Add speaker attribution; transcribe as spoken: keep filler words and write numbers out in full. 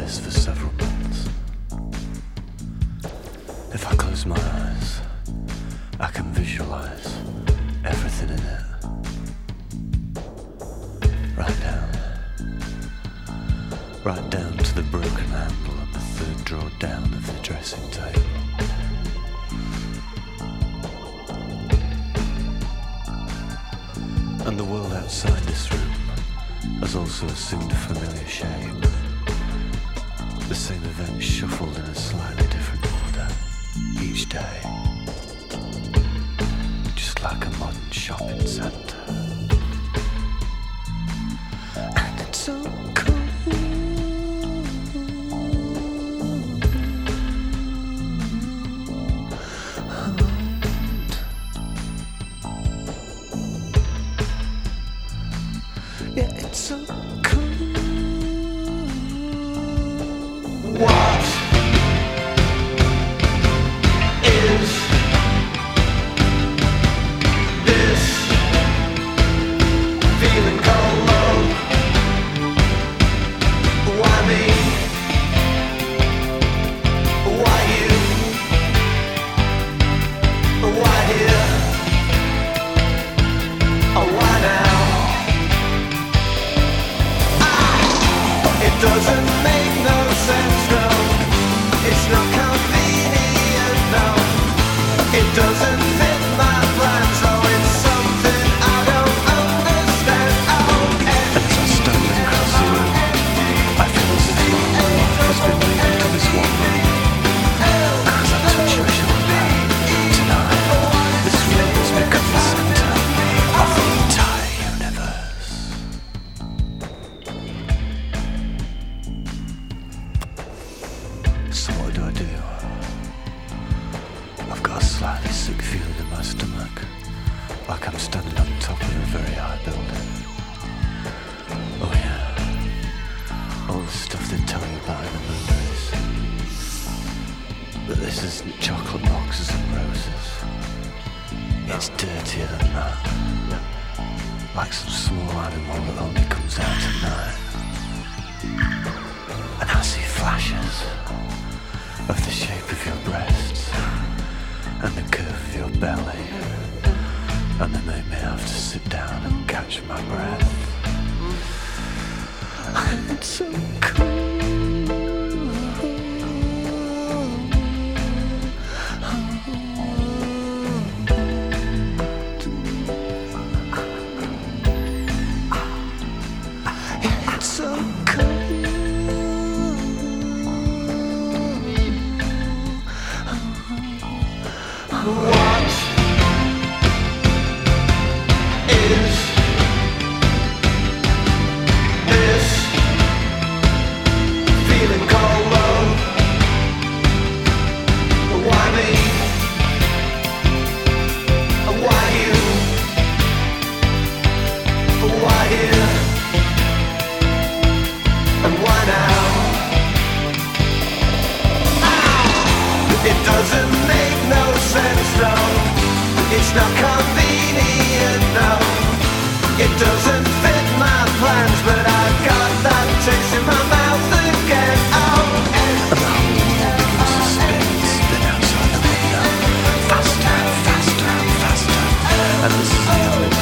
Speaker 1: this for several months. If I close my eyes, I can visualize everything in it. Right down, right down to the broken handle and the third drawer down of the dressing table. And the world outside this room has also assumed a familiar shape. The same events shuffled in a slightly different order each day. Just like a modern shopping centre. And it's so cool. Yeah, it's so cool. What is this feeling called love? Why me? Why you? Why here? Oh, why now? It doesn't make no sense, no. It's not convenient, no. It doesn't fit my plans, so it's something I don't understand. Oh, and as I stumble across the room, I feel as if my whole life has been leading to this one room. As I touch your shoulder, tonight, this room has become the center of the entire universe. So what do I do? I've got a slightly sick feeling in my stomach, like I'm standing on top of a very high building. Oh yeah, all the stuff they tell you about in the movies. But this isn't chocolate boxes and roses. It's dirtier than that. Like some small animal that only comes out at night. And I see flashes of the shape of your breasts and the curve of your belly, and they make me have to sit down and catch my breath. And it's so cool. It's so cool. What is this feeling called love? Why me? Why you? Why here? And why now? It doesn't make no sense, no. It's not convenient, no. It doesn't fit my plans, but I've got that taste in my mouth again. Oh, and the whole world begins to spin, spin outside the window, faster and faster and faster. And this is the only